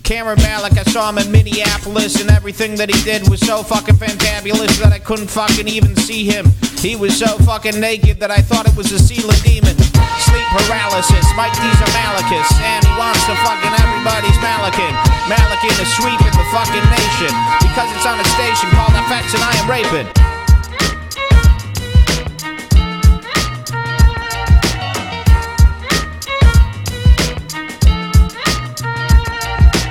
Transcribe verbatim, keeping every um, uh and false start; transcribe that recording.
Cameron Malick, I saw him in Minneapolis, and everything that he did was so fucking fantabulous that I couldn't fucking even see him. He was so fucking naked that I thought it was a ceiling demon. Sleep paralysis, Mike D's a Malachus, and he wants to fucking everybody's Malachin. Malachin is sweeping the fucking nation, because it's on a station called F X and I am raping.